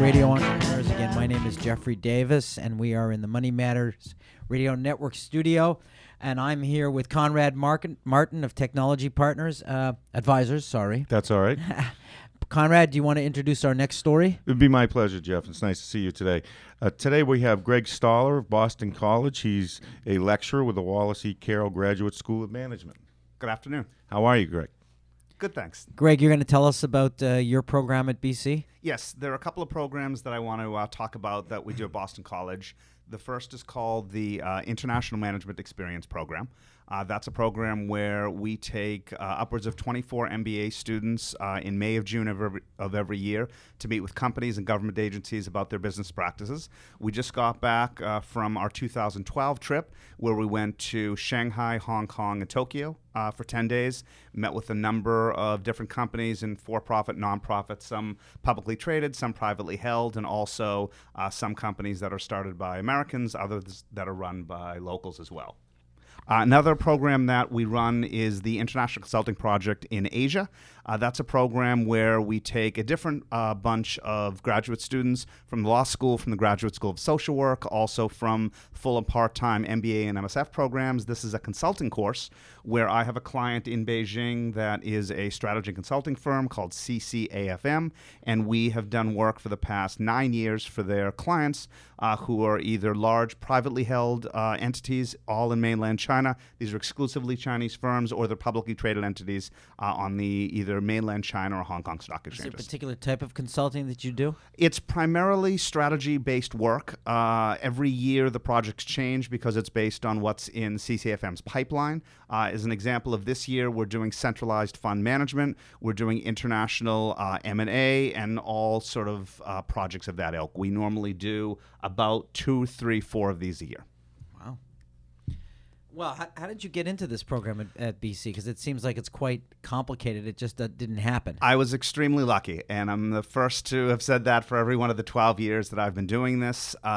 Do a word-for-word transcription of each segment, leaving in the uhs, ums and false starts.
Radio Entrepreneurs. Again, my name is Jeffrey Davis, and we are in the Money Matters Radio Network studio. And I'm here with Conrad Martin, Martin of Technology Partners, uh, Advisors, sorry. That's all right. Conrad, do you want to introduce our next story? It would be my pleasure, Jeff. It's nice to see you today. Uh, today we have Greg Stoller of Boston College. He's a lecturer with the Wallace E. Carroll Graduate School of Management. Good afternoon. How are you, Greg? Good, thanks. Greg, you're going to tell us about uh, your program at B C? Yes, there are a couple of programs that I want to uh, talk about that we do at Boston College. The first is called the uh, International Management Experience Program. Uh, that's a program where we take uh, upwards of twenty-four M B A students uh, in May of June of every, of every year to meet with companies and government agencies about their business practices. We just got back uh, from our two thousand twelve trip where we went to Shanghai, Hong Kong, and Tokyo uh, for ten days, met with a number of different companies and for-profit, non-profit, some publicly traded, some privately held, and also uh, some companies that are started by Americans, others that are run by locals as well. Uh, another program that we run is the International Consulting Project in Asia. Uh, that's a program where we take a different uh, bunch of graduate students from the law school, from the Graduate School of Social Work, also from full and part-time M B A and M S F programs. This is a consulting course where I have a client in Beijing that is a strategy consulting firm called C C A F M, and we have done work for the past nine years for their clients uh, who are either large privately held uh, entities, all in mainland China. These are exclusively Chinese firms, or they're publicly traded entities uh, on the either mainland China or Hong Kong stock Is exchanges. there a particular type of consulting that you do? It's primarily strategy-based work. Uh, every year the projects change because it's based on what's in C C F M's pipeline. Uh, as an example of this year, we're doing centralized fund management, we're doing international uh, M and A, and all sort of uh, projects of that ilk. We normally do about two, three, four of these a year. Wow. Well, how, how did you get into this program at, at B C? Because it seems like it's quite complicated. It just uh, didn't happen. I was extremely lucky, and I'm the first to have said that for every one of the twelve years that I've been doing this. Uh,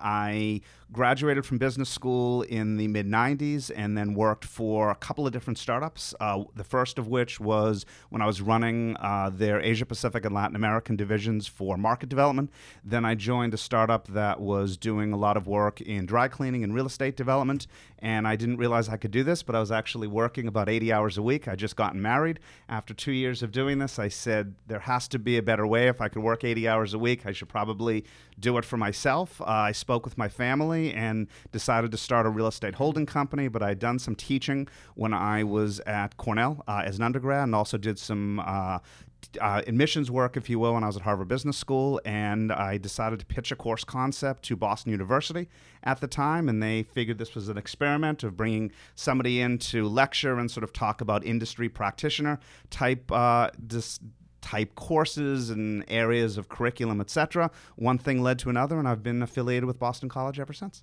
I graduated from business school in the mid nineties and then worked for a couple of different startups, uh, the first of which was when I was running uh, their Asia Pacific and Latin American divisions for market development. Then I joined a startup that was doing a lot of work in dry cleaning and real estate development, and I didn't realize I could do this, but I was actually working about eighty hours a week. I just gotten married. After two years of doing this, I said there has to be a better way. If I could work eighty hours a week, I should probably do it for myself. Uh, I spoke with my family and decided to start a real estate holding company, but I'd done some teaching when I was at Cornell uh, as an undergrad, and also did some uh, Uh, admissions work, if you will, when I was at Harvard Business School, and I decided to pitch a course concept to Boston University at the time, and they figured this was an experiment of bringing somebody in to lecture and sort of talk about industry practitioner type uh, dis- type courses and areas of curriculum, et cetera. One thing led to another, and I've been affiliated with Boston College ever since.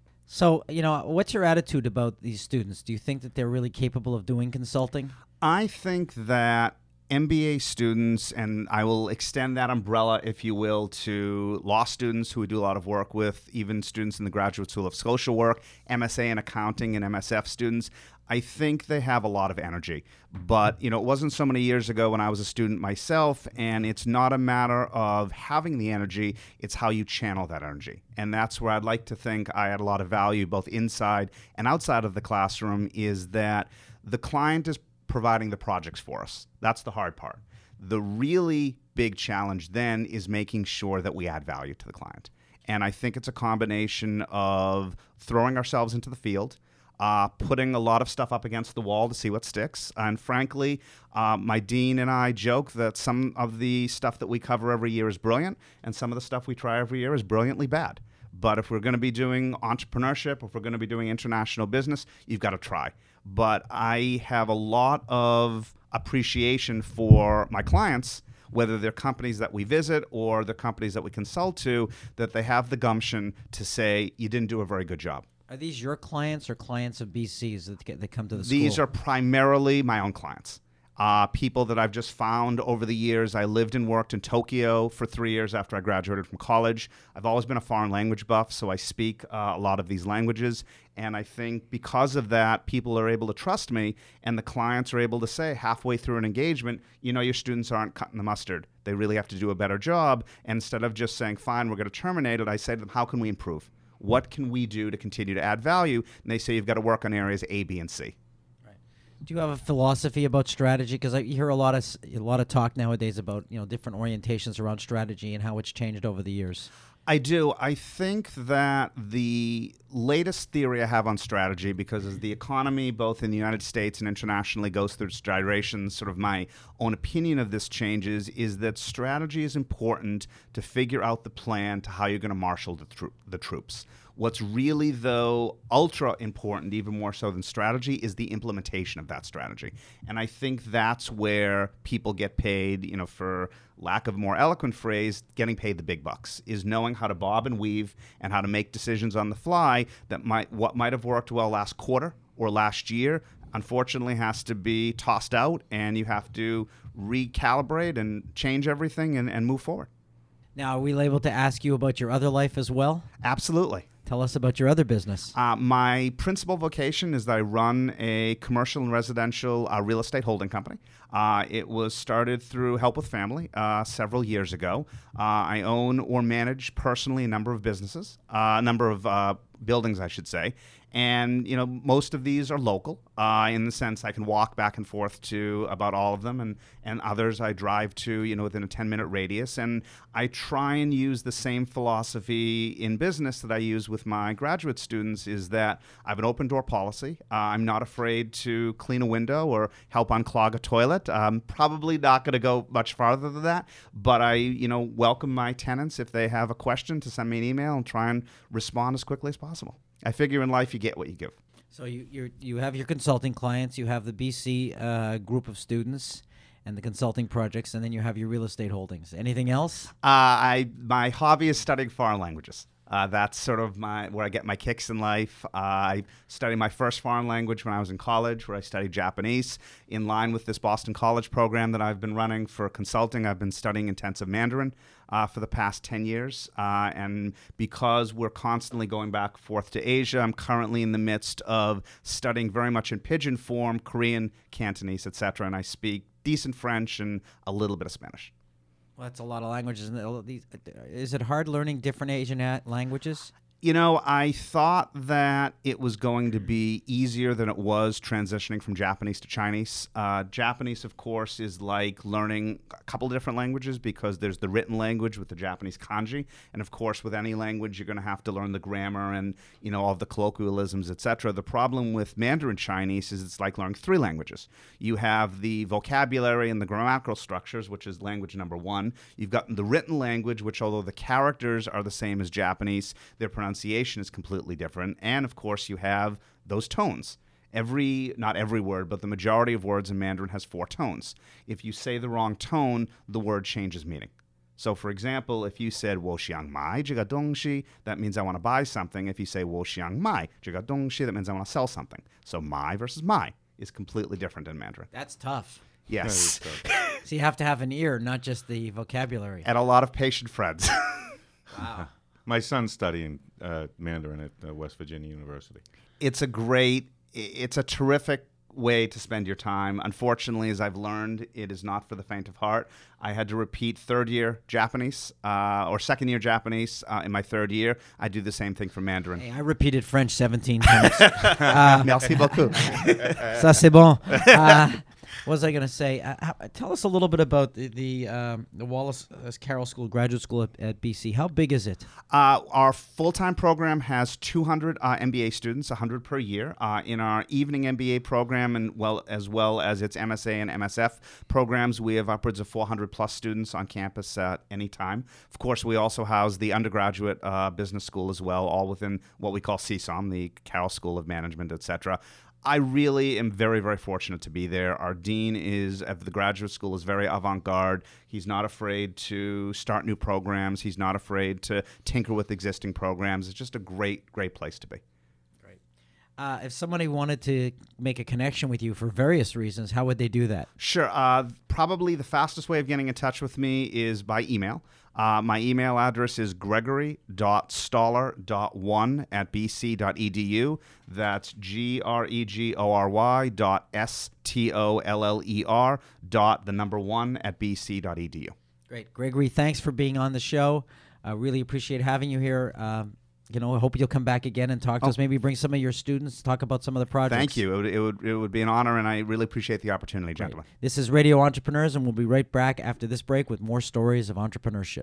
So, you know, what's your attitude about these students? Do you think that they're really capable of doing consulting? I think that M B A students, and I will extend that umbrella, if you will, to law students who we do a lot of work with, even students in the Graduate School of Social Work, M S A in accounting, and M S F students. I think they have a lot of energy. But, you know, it wasn't so many years ago when I was a student myself, and it's not a matter of having the energy, it's how you channel that energy. And that's where I'd like to think I add a lot of value, both inside and outside of the classroom, is that the client is providing the projects for us. That's the hard part. The really big challenge then is making sure that we add value to the client. And I think it's a combination of throwing ourselves into the field, uh, putting a lot of stuff up against the wall to see what sticks. And frankly, uh, my dean and I joke that some of the stuff that we cover every year is brilliant, and some of the stuff we try every year is brilliantly bad. But if we're going to be doing entrepreneurship, if we're going to be doing international business, you've got to try. But I have a lot of appreciation for my clients, whether they're companies that we visit or the companies that we consult to, that they have the gumption to say, you didn't do a very good job. Are these your clients or clients of B C's that, get, that come to the These school? are primarily my own clients. Uh, people that I've just found over the years. I lived and worked in Tokyo for three years after I graduated from college. I've always been a foreign language buff, so I speak uh, a lot of these languages. And I think because of that, people are able to trust me, and the clients are able to say halfway through an engagement, you know, your students aren't cutting the mustard. They really have to do a better job. And instead of just saying, fine, we're going to terminate it, I say to them, how can we improve? What can we do to continue to add value? And they say you've got to work on areas A, B, and C. Do you have a philosophy about strategy? Because I hear a lot of a lot of talk nowadays about, you know, different orientations around strategy and how it's changed over the years. I do. I think that the latest theory I have on strategy, because as the economy, both in the United States and internationally, goes through its gyrations, sort of my own opinion of this changes, is that strategy is important to figure out the plan to how you're going to marshal the, tro- the troops. What's really, though, ultra important, even more so than strategy, is the implementation of that strategy. And I think that's where people get paid, you know, for lack of a more eloquent phrase, getting paid the big bucks, is knowing how to bob and weave and how to make decisions on the fly that might what might have worked well last quarter or last year, unfortunately has to be tossed out, and you have to recalibrate and change everything and, and move forward. Now, are we able to ask you about your other life as well? Absolutely. Tell us about your other business. Uh, my principal vocation is that I run a commercial and residential uh, real estate holding company. Uh, it was started through Help with Family uh, several years ago. Uh, I own or manage personally a number of businesses, uh, a number of uh, buildings, I should say. And, you know, most of these are local uh, in the sense I can walk back and forth to about all of them, and, and others I drive to, you know, within a ten-minute radius. And I try and use the same philosophy in business that I use with my graduate students, is that I have an open-door policy. Uh, I'm not afraid to clean a window or help unclog a toilet. I'm probably not going to go much farther than that, but I, you know, welcome my tenants if they have a question to send me an email and try and respond as quickly as possible. I figure in life you get what you give. So you you you have your consulting clients, you have the B C uh, group of students, and the consulting projects, and then you have your real estate holdings. Anything else? Uh, I my hobby is studying foreign languages. Uh, that's sort of my where I get my kicks in life. Uh, I studied my first foreign language when I was in college, where I studied Japanese. In line with this Boston College program that I've been running for consulting, I've been studying intensive Mandarin uh, for the past ten years. Uh, and because we're constantly going back and forth to Asia, I'm currently in the midst of studying very much in pidgin form, Korean, Cantonese, et cetera. And I speak decent French and a little bit of Spanish. Well, that's a lot of languages. Isn't it? Is it hard learning different Asian a- languages? You know, I thought that it was going to be easier than it was transitioning from Japanese to Chinese. Uh, Japanese, of course, is like learning a couple of different languages, because there's the written language with the Japanese kanji. And, of course, with any language, you're going to have to learn the grammar and, you know, all of the colloquialisms, et cetera. The problem with Mandarin Chinese is it's like learning three languages. You have the vocabulary and the grammatical structures, which is language number one. You've got the written language, which, although the characters are the same as Japanese, their pronunciation pronunciation is completely different. And of course you have those tones. Every, not every word, but the majority of words in Mandarin has four tones. If you say the wrong tone, the word changes meaning. So for example, if you said 我想买这个东西, that means I want to buy something. If you say 我想买这个东西, that means I want to sell something. So my versus my is completely different in Mandarin. That's tough. Yes. So you have to have an ear, not just the vocabulary. And a lot of patient friends. Wow. My son's studying uh, Mandarin at uh, West Virginia University. It's a great, it's a terrific way to spend your time. Unfortunately, as I've learned, it is not for the faint of heart. I had to repeat third year Japanese uh, or second year Japanese uh, in my third year. I do the same thing for Mandarin. Hey, I repeated French seventeen times. uh, Merci beaucoup. Ça c'est bon. Uh, what was I going to say? Uh, how, tell us a little bit about the the, um, the Wallace uh, Carroll School, graduate school at, at B C. How big is it? Uh, our full-time program has two hundred uh, M B A students, one hundred per year. Uh, in our evening M B A program, and well as well as its M S A and M S F programs, we have upwards of four hundred plus students on campus at any time. Of course, we also house the undergraduate uh, business school as well, all within what we call C S O M, the Carroll School of Management, et cetera. I really am very, very fortunate to be there. Our dean is of the graduate school is very avant-garde. He's not afraid to start new programs. He's not afraid to tinker with existing programs. It's just a great, great place to be. Great. Uh, if somebody wanted to make a connection with you for various reasons, how would they do that? Sure. Uh, probably the fastest way of getting in touch with me is by email. Uh, my email address is gregory dot stoller dot one at b c dot e d u. That's G R E G O R Y dot S T O L L E R dot the number one at b c dot e d u. Great. Gregory, thanks for being on the show. I really appreciate having you here. Um, you know, I hope you'll come back again and talk to Oh. us. Maybe bring some of your students, talk about some of the projects. Thank you. It would, it would it would be an honor, and I really appreciate the opportunity, Right. gentlemen. This is Radio Entrepreneurs, and we'll be right back after this break with more stories of entrepreneurship.